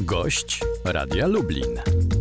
Gość Radia Lublin.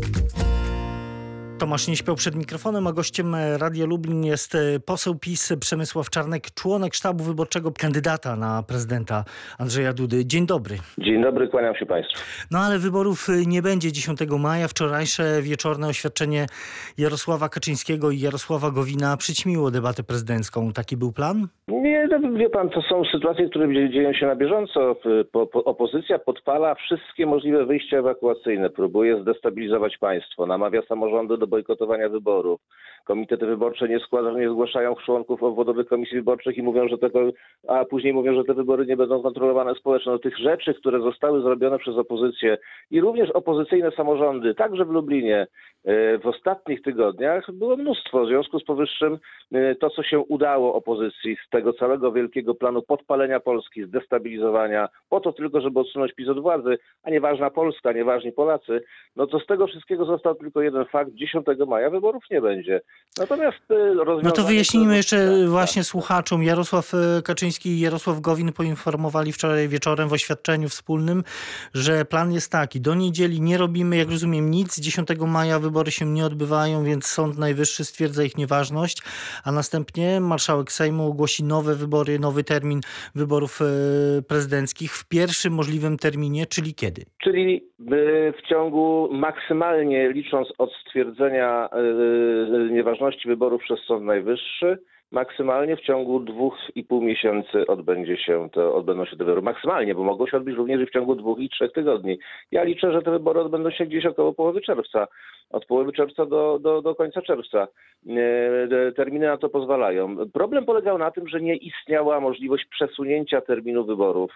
Tomasz nie śpiał przed mikrofonem, a gościem Radia Lublin jest poseł PiS Przemysław Czarnek, członek sztabu wyborczego kandydata na prezydenta Andrzeja Dudy. Dzień dobry. Dzień dobry, kłaniam się Państwu. No ale wyborów nie będzie 10 maja. Wczorajsze wieczorne oświadczenie Jarosława Kaczyńskiego i Jarosława Gowina przyćmiło debatę prezydencką. Taki był plan? Nie, no, wie pan, to są sytuacje, które dzieją się na bieżąco. Opozycja podpala wszystkie możliwe wyjścia ewakuacyjne, próbuje zdestabilizować państwo, namawia samorządy do bojkotowania wyborów. Komitety wyborcze nie zgłaszają członków obwodowych komisji wyborczych i mówią, a później mówią, że te wybory nie będą kontrolowane społecznie. No, tych rzeczy, które zostały zrobione przez opozycję i również opozycyjne samorządy, także w Lublinie, w ostatnich tygodniach było mnóstwo. W związku z powyższym to, co się udało opozycji z tego całego wielkiego planu podpalenia Polski, zdestabilizowania, po to tylko, żeby odsunąć PiS od władzy, a nieważna Polska, nieważni Polacy, no to z tego wszystkiego został tylko jeden fakt: 10 maja wyborów nie będzie. Natomiast no to wyjaśnijmy jeszcze właśnie słuchaczom. Jarosław Kaczyński i Jarosław Gowin poinformowali wczoraj wieczorem w oświadczeniu wspólnym, że plan jest taki: do niedzieli nie robimy, jak rozumiem, nic. 10 maja wybory się nie odbywają, więc Sąd Najwyższy stwierdza ich nieważność, a następnie marszałek Sejmu ogłosi nowe wybory, nowy termin wyborów prezydenckich w pierwszym możliwym terminie, czyli kiedy? Czyli w ciągu, maksymalnie licząc od stwierdzenia nieważności wyborów przez Sąd Najwyższy, maksymalnie w ciągu 2,5 miesięcy odbędą się te wybory. Maksymalnie, bo mogą się odbyć również i w ciągu 2 i 3 tygodni. Ja liczę, że te wybory odbędą się gdzieś około połowy czerwca. Od połowy czerwca do końca czerwca. Terminy na to pozwalają. Problem polegał na tym, że nie istniała możliwość przesunięcia terminu wyborów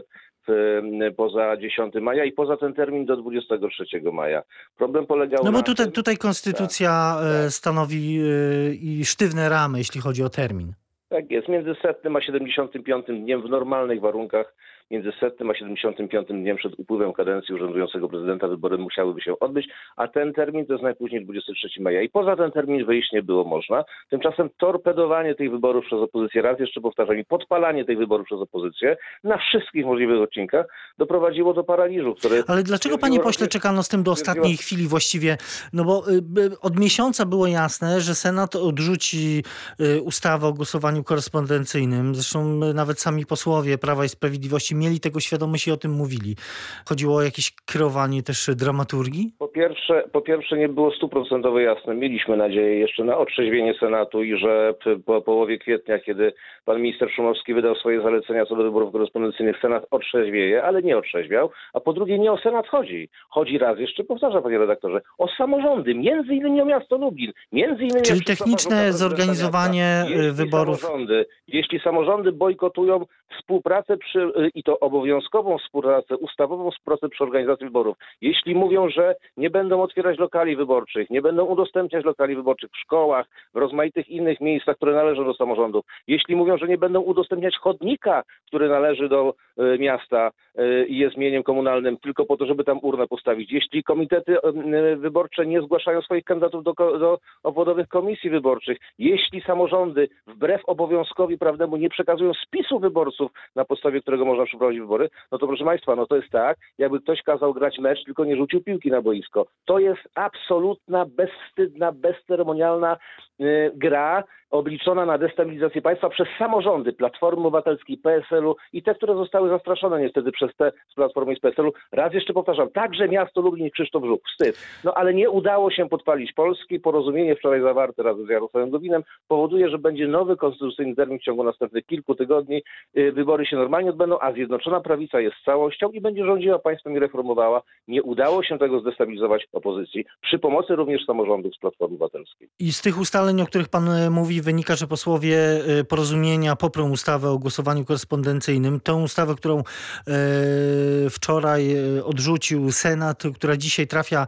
poza 10 maja i poza ten termin do 23 maja. Problem polegał no bo na tutaj konstytucja stanowi i sztywne ramy, jeśli chodzi o termin. Tak jest. Między 100 a 75 dniem w normalnych warunkach, między 100 a 75 dniem przed upływem kadencji urzędującego prezydenta wybory musiałyby się odbyć, a ten termin to jest najpóźniej 23 maja. I poza ten termin wyjść nie było można. Tymczasem torpedowanie tych wyborów przez opozycję, raz jeszcze powtarzam, i podpalanie tych wyborów przez opozycję na wszystkich możliwych odcinkach doprowadziło do paraliżu, który... Ale dlaczego, panie pośle, czekano z tym do ostatniej chwili właściwie? No bo od miesiąca było jasne, że Senat odrzuci ustawę o głosowaniu korespondencyjnym. Zresztą nawet sami posłowie Prawa i Sprawiedliwości mieli tego świadomość i o tym mówili. Chodziło o jakieś kreowanie też dramaturgii? Po pierwsze nie było 100% jasne. Mieliśmy nadzieję jeszcze na otrzeźwienie Senatu i że po połowie kwietnia, kiedy pan minister Szumowski wydał swoje zalecenia co do wyborów korespondencyjnych, Senat otrzeźwieje, ale nie otrzeźwiał. A po drugie, nie o Senat chodzi. Chodzi, raz jeszcze powtarzam, panie redaktorze, o samorządy, między innymi o miasto Lublin. Czyli techniczne zorganizowanie wyborów. Jeśli samorządy bojkotują współpracę i to obowiązkową współpracę, ustawową współpracę przy organizacji wyborów, jeśli mówią, że nie będą otwierać lokali wyborczych, nie będą udostępniać lokali wyborczych w szkołach, w rozmaitych innych miejscach, które należą do samorządów, jeśli mówią, że nie będą udostępniać chodnika, który należy do miasta i jest mieniem komunalnym, tylko po to, żeby tam urnę postawić, jeśli komitety wyborcze nie zgłaszają swoich kandydatów do obwodowych komisji wyborczych, jeśli samorządy wbrew obowiązkowi prawnemu nie przekazują spisu wyborców, na podstawie którego można przeprowadzić wybory, no to proszę państwa, no to jest tak, jakby ktoś kazał grać mecz, tylko nie rzucił piłki na boisko. To jest absolutna, bezwstydna, bezceremonialna gra obliczona na destabilizację państwa przez samorządy Platformy Obywatelskiej, PSL-u i te, które zostały zastraszone niestety przez te z Platformy i z PSL-u. Raz jeszcze powtarzam, także miasto Lublin i Krzysztof Żuk. Wstyd. No ale nie udało się podpalić Polski. Porozumienie wczoraj zawarte razem z Jarosławem Gowinem powoduje, że będzie nowy konstytucyjny termin w ciągu następnych kilku tygodni. Wybory się normalnie odbędą, a Zjednoczona Prawica jest całością i będzie rządziła państwem i reformowała. Nie udało się tego zdestabilizować opozycji przy pomocy również samorządów z Platformy Obywatelskiej. I z tych ustaleń, o których pan mówi, wynika, że posłowie Porozumienia poprą ustawę o głosowaniu korespondencyjnym. Tę ustawę, którą wczoraj odrzucił Senat, która dzisiaj trafia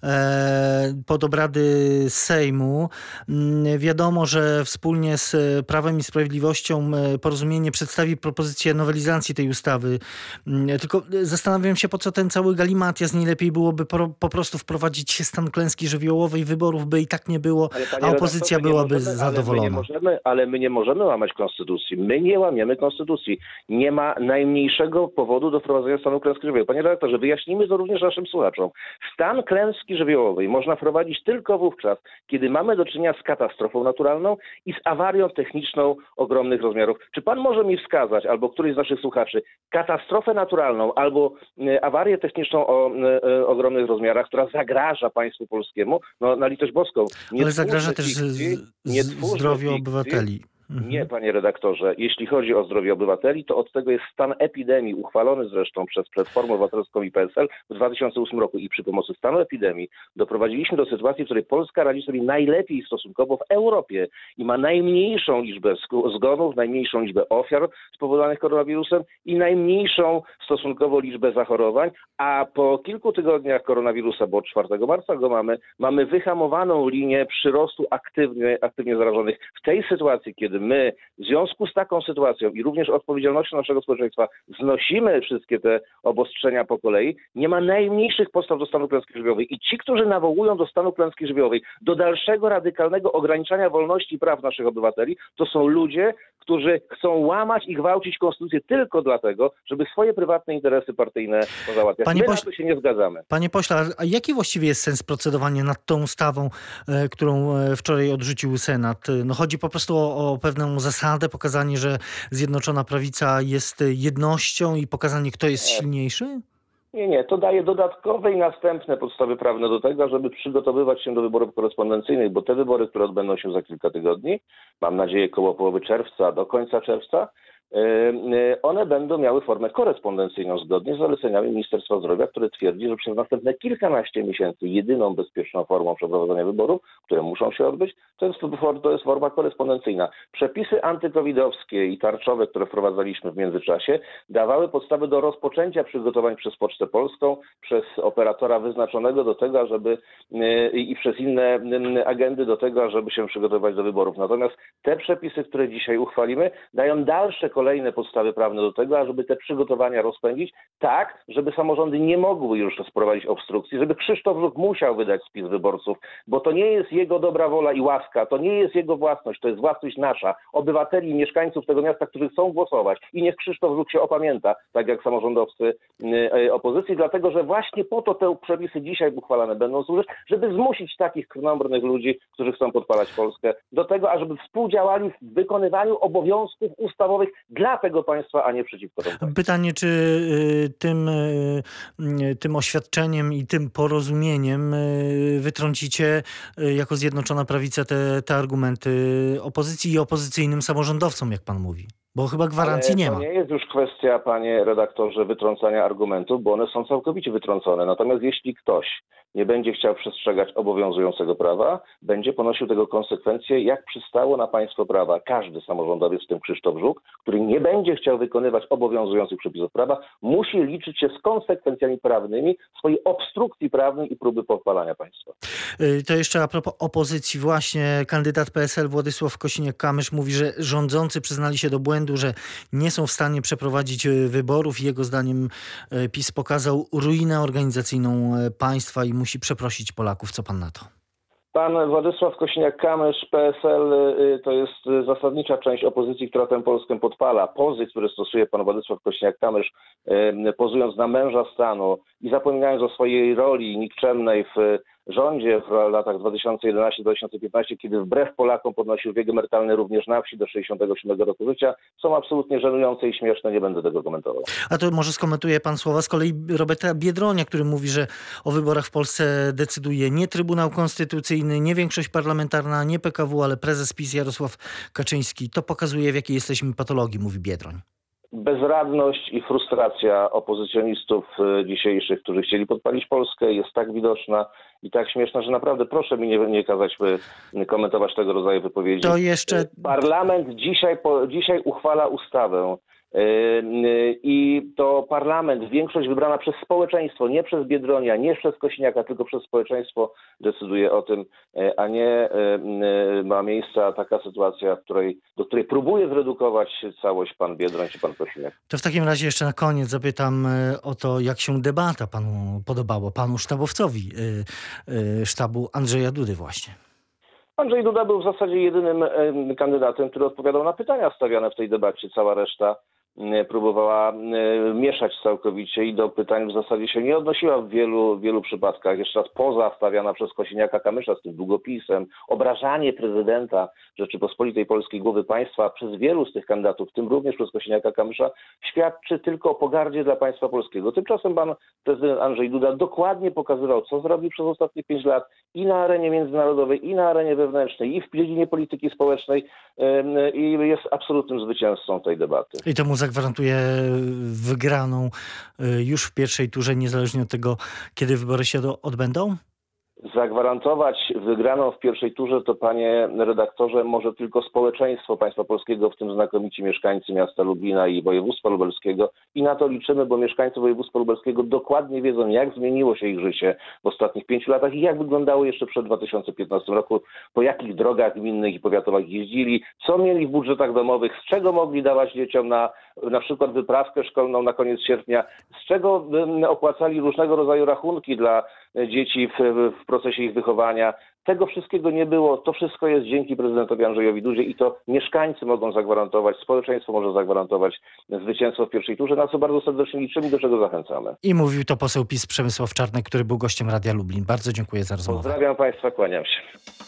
pod obrady Sejmu. Wiadomo, że wspólnie z Prawem i Sprawiedliwością Porozumienie przedstawi propozycję nowelizacji tej ustawy. Tylko zastanawiam się, po co ten cały galimatias. Nie lepiej byłoby po prostu wprowadzić stan klęski żywiołowej, wyborów by i tak nie było, a opozycja byłaby zadowolona. uchwalona. My nie możemy łamać konstytucji. My nie łamiemy konstytucji. Nie ma najmniejszego powodu do wprowadzenia stanu klęski żywiołowej. Panie redaktorze, wyjaśnijmy to również naszym słuchaczom. Stan klęski żywiołowej można wprowadzić tylko wówczas, kiedy mamy do czynienia z katastrofą naturalną i z awarią techniczną ogromnych rozmiarów. Czy pan może mi wskazać, albo któryś z naszych słuchaczy, katastrofę naturalną albo awarię techniczną o ogromnych rozmiarach, która zagraża państwu polskiemu? No, na litość boską. Ale zagraża też zdrowiu obywateli. Nie, panie redaktorze. Jeśli chodzi o zdrowie obywateli, to od tego jest stan epidemii, uchwalony zresztą przez Platformę Obywatelską i PSL w 2008 roku. I przy pomocy stanu epidemii doprowadziliśmy do sytuacji, w której Polska radzi sobie najlepiej stosunkowo w Europie i ma najmniejszą liczbę zgonów, najmniejszą liczbę ofiar spowodowanych koronawirusem i najmniejszą stosunkowo liczbę zachorowań, a po kilku tygodniach koronawirusa, bo od 4 marca go mamy wyhamowaną linię przyrostu aktywnie zarażonych. W tej sytuacji, kiedy my w związku z taką sytuacją i również odpowiedzialnością naszego społeczeństwa znosimy wszystkie te obostrzenia po kolei, nie ma najmniejszych podstaw do stanu klęski żywiołowej. I ci, którzy nawołują do stanu klęski żywiołowej, do dalszego radykalnego ograniczania wolności i praw naszych obywateli, to są ludzie, którzy chcą łamać i gwałcić konstytucję tylko dlatego, żeby swoje prywatne interesy partyjne pozałatwiać. My na to się nie zgadzamy. Panie pośle, a jaki właściwie jest sens procedowania nad tą ustawą, którą wczoraj odrzucił Senat? No chodzi po prostu o pewną zasadę, pokazanie, że Zjednoczona Prawica jest jednością i pokazanie, kto jest silniejszy? Nie. To daje dodatkowe i następne podstawy prawne do tego, żeby przygotowywać się do wyborów korespondencyjnych, bo te wybory, które odbędą się za kilka tygodni, mam nadzieję koło połowy czerwca do końca czerwca, one będą miały formę korespondencyjną zgodnie z zaleceniami Ministerstwa Zdrowia, które twierdzi, że przez następne kilkanaście miesięcy jedyną bezpieczną formą przeprowadzenia wyborów, które muszą się odbyć, to jest forma korespondencyjna. Przepisy antykowidowskie i tarczowe, które wprowadzaliśmy w międzyczasie, dawały podstawy do rozpoczęcia przygotowań przez Pocztę Polską, przez operatora wyznaczonego do tego, ażeby i przez inne agendy do tego, żeby się przygotować do wyborów. Natomiast te przepisy, które dzisiaj uchwalimy, dają dalsze kolejne podstawy prawne do tego, ażeby te przygotowania rozpędzić tak, żeby samorządy nie mogły już sprowadzić obstrukcji, żeby Krzysztof Żuk musiał wydać spis wyborców, bo to nie jest jego dobra wola i łaska, to nie jest jego własność, to jest własność nasza, obywateli i mieszkańców tego miasta, którzy chcą głosować. I niech Krzysztof Żuk się opamięta, tak jak samorządowcy opozycji, dlatego że właśnie po to te przepisy dzisiaj uchwalane będą służyć, żeby zmusić takich krnąbrnych ludzi, którzy chcą podpalać Polskę, do tego, ażeby współdziałali w wykonywaniu obowiązków ustawowych dla tego państwa, a nie przeciwko temu państwu. Pytanie, czy tym oświadczeniem i tym porozumieniem wytrącicie jako Zjednoczona Prawica te argumenty opozycji i opozycyjnym samorządowcom, jak pan mówi? Bo chyba gwarancji nie ma. To nie jest już kwestia, panie redaktorze, wytrącania argumentów, bo one są całkowicie wytrącone. Natomiast jeśli ktoś nie będzie chciał przestrzegać obowiązującego prawa, będzie ponosił tego konsekwencje, jak przystało na państwo prawa. Każdy samorządowiec, w tym Krzysztof Żuk, który nie będzie chciał wykonywać obowiązujących przepisów prawa, musi liczyć się z konsekwencjami prawnymi swojej obstrukcji prawnej i próby podpalania państwa. To jeszcze a propos opozycji. Właśnie kandydat PSL Władysław Kosiniak-Kamysz mówi, że rządzący przyznali się do błędu, że nie są w stanie przeprowadzić wyborów. Jego zdaniem PiS pokazał ruinę organizacyjną państwa i musi przeprosić Polaków. Co pan na to? Pan Władysław Kosiniak-Kamysz, PSL, to jest zasadnicza część opozycji, która tę Polskę podpala. Pozy, które stosuje pan Władysław Kosiniak-Kamysz, pozując na męża stanu i zapominając o swojej roli nikczemnej w rządzie w latach 2011-2015, kiedy wbrew Polakom podnosił wiek emerytalny również na wsi do 67 roku życia, są absolutnie żenujące i śmieszne. Nie będę tego komentował. A to może skomentuje pan słowa z kolei Roberta Biedronia, który mówi, że o wyborach w Polsce decyduje nie Trybunał Konstytucyjny, nie większość parlamentarna, nie PKW, ale prezes PiS Jarosław Kaczyński. To pokazuje, w jakiej jesteśmy patologii, mówi Biedroń. Bezradność i frustracja opozycjonistów dzisiejszych, którzy chcieli podpalić Polskę, jest tak widoczna i tak śmieszna, że naprawdę proszę mi nie kazać komentować tego rodzaju wypowiedzi. To jeszcze... Parlament dzisiaj uchwala ustawę i to parlament, większość wybrana przez społeczeństwo, nie przez Biedronia, nie przez Kosiniaka, tylko przez społeczeństwo decyduje o tym, a nie ma miejsca taka sytuacja, do której próbuje zredukować całość pan Biedroń czy pan Kosiniak. To w takim razie jeszcze na koniec zapytam o to, jak się debata panu podobało, panu sztabowcowi sztabu Andrzeja Dudy właśnie. Andrzej Duda był w zasadzie jedynym kandydatem, który odpowiadał na pytania stawiane w tej debacie. Cała reszta próbowała mieszać całkowicie i do pytań w zasadzie się nie odnosiła w wielu przypadkach. Jeszcze raz poza stawiana przez Kosiniaka-Kamysza z tym długopisem, obrażanie prezydenta Rzeczypospolitej Polskiej, głowy państwa przez wielu z tych kandydatów, w tym również przez Kosiniaka-Kamysza, świadczy tylko o pogardzie dla państwa polskiego. Tymczasem pan prezydent Andrzej Duda dokładnie pokazywał, co zrobił przez ostatnich 5 lat i na arenie międzynarodowej, i na arenie wewnętrznej, i w dziedzinie polityki społecznej i jest absolutnym zwycięzcą tej debaty. I to mu zagwarantuje wygraną już w pierwszej turze, niezależnie od tego, kiedy wybory się odbędą? Zagwarantować wygraną w pierwszej turze to, panie redaktorze, może tylko społeczeństwo państwa polskiego, w tym znakomici mieszkańcy miasta Lublina i województwa lubelskiego. I na to liczymy, bo mieszkańcy województwa lubelskiego dokładnie wiedzą, jak zmieniło się ich życie w ostatnich 5 latach i jak wyglądało jeszcze przed 2015 roku, po jakich drogach gminnych i powiatowych jeździli, co mieli w budżetach domowych, z czego mogli dawać dzieciom na przykład wyprawkę szkolną na koniec sierpnia, z czego opłacali różnego rodzaju rachunki dla dzieci w procesie ich wychowania. Tego wszystkiego nie było. To wszystko jest dzięki prezydentowi Andrzejowi Dudzie i to mieszkańcy mogą zagwarantować, społeczeństwo może zagwarantować zwycięstwo w pierwszej turze, na co bardzo serdecznie liczymy i do czego zachęcamy. I mówił to poseł PiS Przemysław Czarnek, który był gościem Radia Lublin. Bardzo dziękuję za rozmowę. Pozdrawiam państwa, kłaniam się.